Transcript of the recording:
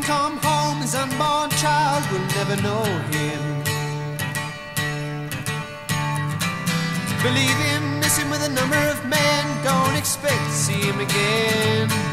come home, his unborn child will never know him. Believe him, miss him with a number of men, don't expect to see him again.